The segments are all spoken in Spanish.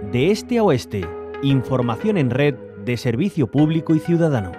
De este a oeste, información en red de servicio público y ciudadano.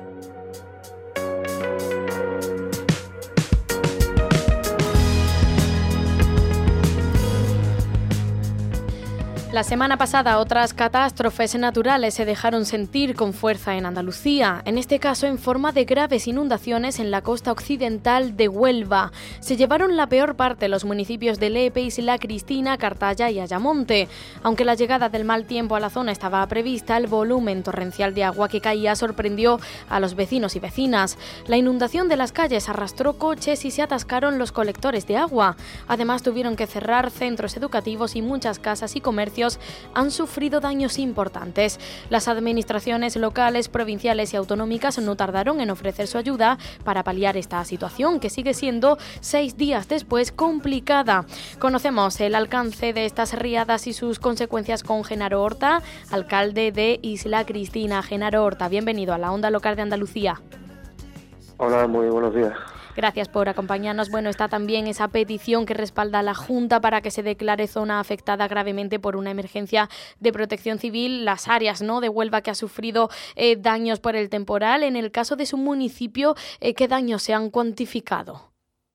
La semana pasada otras catástrofes naturales se dejaron sentir con fuerza en Andalucía, en este caso en forma de graves inundaciones en la costa occidental de Huelva. Se llevaron la peor parte los municipios de Lepe, Isla Cristina, Cartaya y Ayamonte. Aunque la llegada del mal tiempo a la zona estaba prevista, el volumen torrencial de agua que caía sorprendió a los vecinos y vecinas. La inundación de las calles arrastró coches y se atascaron los colectores de agua. Además tuvieron que cerrar centros educativos y muchas casas y comercios han sufrido daños importantes. Las administraciones locales, provinciales y autonómicas no tardaron en ofrecer su ayuda para paliar esta situación, que sigue siendo 6 días después complicada. Conocemos el alcance de estas riadas y sus consecuencias con Genaro Horta, alcalde de Isla Cristina. Genaro Horta, bienvenido a la Onda Local de Andalucía. Hola, muy buenos días. Gracias por acompañarnos. Bueno, está también esa petición que respalda a la Junta para que se declare zona afectada gravemente por una emergencia de protección civil las áreas, ¿no?, de Huelva que ha sufrido daños por el temporal. En el caso de su municipio, ¿qué daños se han cuantificado?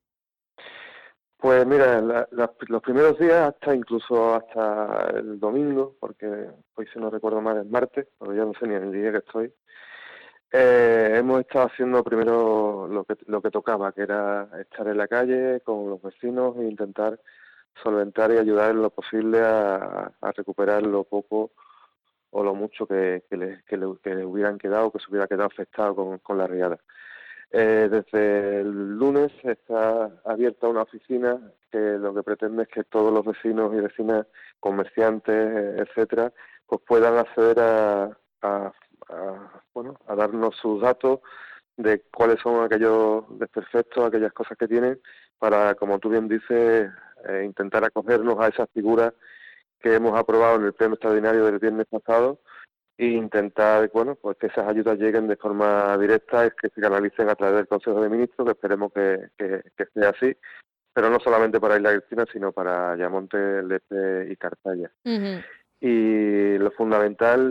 Pues mira, los primeros días, hasta el domingo, porque hoy si no recuerdo mal es martes, pero ya no sé ni en el día que estoy, hemos estado haciendo primero lo que tocaba, que era estar en la calle con los vecinos e intentar solventar y ayudar en lo posible a recuperar lo poco o lo mucho que les hubieran quedado, que se hubiera quedado afectado con la riada. Desde el lunes está abierta una oficina que lo que pretende es que todos los vecinos y vecinas, comerciantes, etcétera, pues puedan acceder a darnos sus datos de cuáles son aquellos desperfectos, aquellas cosas que tienen, para, como tú bien dices, intentar acogernos a esas figuras que hemos aprobado en el pleno extraordinario del viernes pasado e intentar, pues que esas ayudas lleguen de forma directa y que se canalicen a través del Consejo de Ministros, que esperemos que sea así, pero no solamente para Isla Cristina, sino para Ayamonte, Lepe y Cartaya. Uh-huh. Y lo fundamental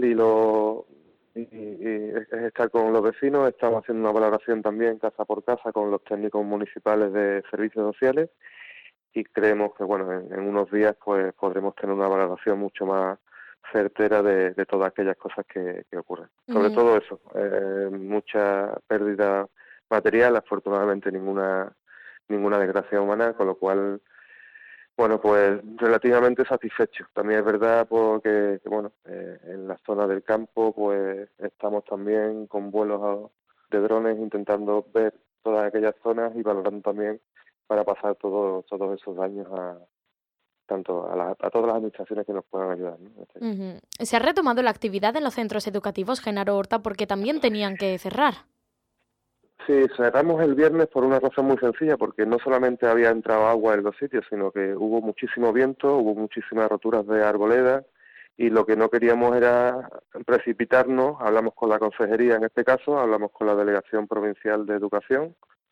es estar con los vecinos. Estamos haciendo una valoración también casa por casa con los técnicos municipales de servicios sociales y creemos que en unos días pues podremos tener una valoración mucho más certera de todas aquellas cosas que ocurren. Sobre todo eso, mucha pérdida material, afortunadamente ninguna desgracia humana, con lo cual pues relativamente satisfecho. También es verdad porque en la zona del campo pues estamos también con vuelos de drones intentando ver todas aquellas zonas y valorando también para pasar todos esos daños a todas las administraciones que nos puedan ayudar, ¿no? Uh-huh. ¿Se ha retomado la actividad en los centros educativos, Genaro Horta, porque también tenían que cerrar? Sí, cerramos el viernes por una razón muy sencilla, porque no solamente había entrado agua en los sitios, sino que hubo muchísimo viento, hubo muchísimas roturas de arboleda y lo que no queríamos era precipitarnos. Hablamos con la consejería en este caso, hablamos con la Delegación Provincial de Educación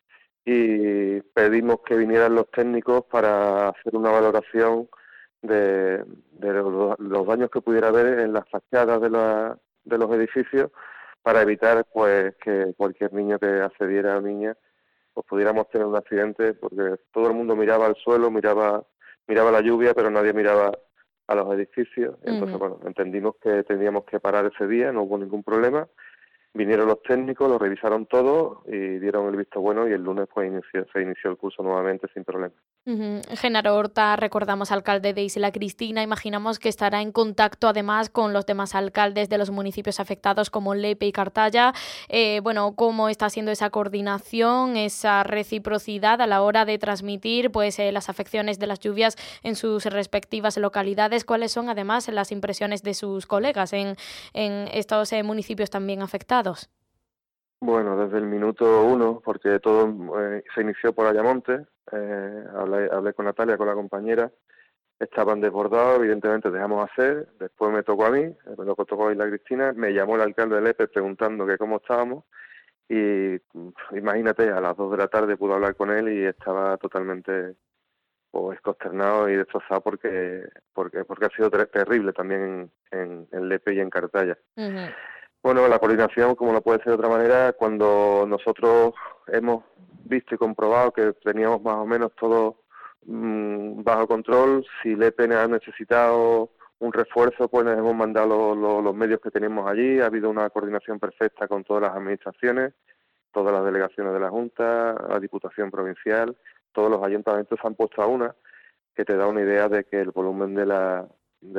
y pedimos que vinieran los técnicos para hacer una valoración de los daños que pudiera haber en las fachadas de los edificios, para evitar pues que cualquier niño que accediera o niña pues pudiéramos tener un accidente, porque todo el mundo miraba al suelo, miraba la lluvia, pero nadie miraba a los edificios. Entonces, entendimos que teníamos que parar ese día, no hubo ningún problema. Vinieron los técnicos, lo revisaron todo y dieron el visto bueno, y el lunes pues se inició el curso nuevamente sin problema. Uh-huh. Genaro Horta, recordamos, alcalde de Isla Cristina, imaginamos que estará en contacto además con los demás alcaldes de los municipios afectados como Lepe y Cartaya. ¿Cómo está siendo esa coordinación, esa reciprocidad a la hora de transmitir las afecciones de las lluvias en sus respectivas localidades? ¿Cuáles son además las impresiones de sus colegas en estos municipios también afectados? Bueno, desde el minuto 1, porque todo se inició por Ayamonte. Hablé con Natalia, con la compañera, estaban desbordados, evidentemente dejamos hacer, después me tocó a mí, me tocó a Isla Cristina, me llamó el alcalde de Lepe preguntando que cómo estábamos y imagínate, a las 2 de la tarde pude hablar con él y estaba totalmente pues consternado y destrozado porque ha sido terrible también en Lepe y en Cartaya. Uh-huh. Bueno, la coordinación, como no puede ser de otra manera, cuando nosotros hemos visto y comprobado que teníamos más o menos todo bajo control, si Lepe ha necesitado un refuerzo, pues les hemos mandado los medios que tenemos allí. Ha habido una coordinación perfecta con todas las administraciones, todas las delegaciones de la Junta, la Diputación Provincial, todos los ayuntamientos se han puesto a una, que te da una idea de que el volumen de la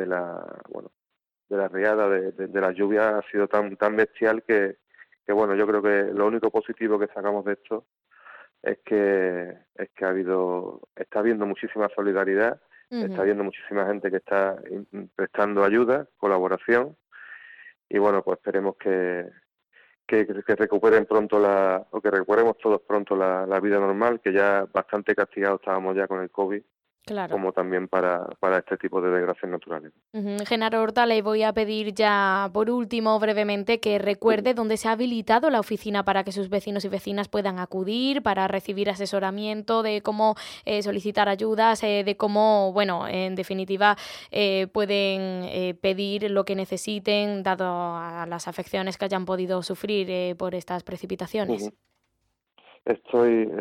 riada, de la lluvia ha sido tan bestial que bueno, yo creo que lo único positivo que sacamos de esto es que está habiendo muchísima solidaridad, Uh-huh. está habiendo muchísima gente que está prestando ayuda, colaboración, y bueno, pues esperemos que recuperen pronto o que recuperemos todos pronto la vida normal, que ya bastante castigados estábamos ya con el COVID. Claro. Como también para este tipo de desgracias naturales. Uh-huh. Genaro Horta, le voy a pedir ya por último brevemente que recuerde dónde se ha habilitado la oficina para que sus vecinos y vecinas puedan acudir, para recibir asesoramiento de cómo solicitar ayudas, de cómo, bueno, en definitiva pueden pedir lo que necesiten dado a las afecciones que hayan podido sufrir por estas precipitaciones. Uh-huh.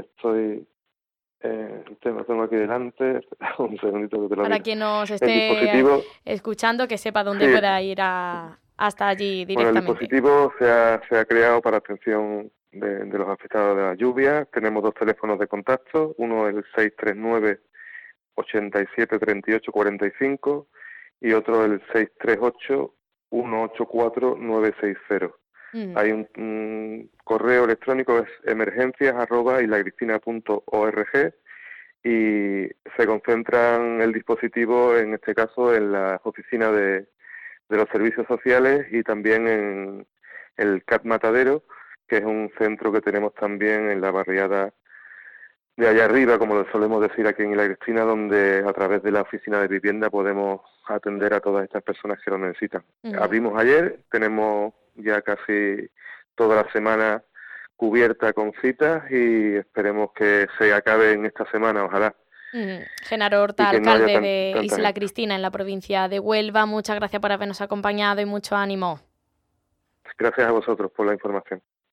Tengo aquí delante, un segundito que te lo para digo. quien nos esté escuchando, que sepa dónde pueda ir hasta allí directamente. Bueno, el dispositivo se ha creado para atención de los afectados de la lluvia. Tenemos 2 teléfonos de contacto, uno el 639 87 38 45 y otro el 638 184 960. Hay un correo electrónico, es emergencias@islacristina.org, y se concentran el dispositivo, en este caso, en las oficinas de los servicios sociales y también en el CAT Matadero, que es un centro que tenemos también en la barriada de allá arriba, como lo solemos decir aquí en Isla Cristina, donde a través de la oficina de vivienda podemos atender a todas estas personas que lo necesitan. Uh-huh. Abrimos ayer, tenemos ya casi toda la semana cubierta con citas y esperemos que se acabe en esta semana, ojalá. Genaro Horta, alcalde de Isla Cristina en la provincia de Huelva, muchas gracias por habernos acompañado y mucho ánimo. Gracias a vosotros por la información.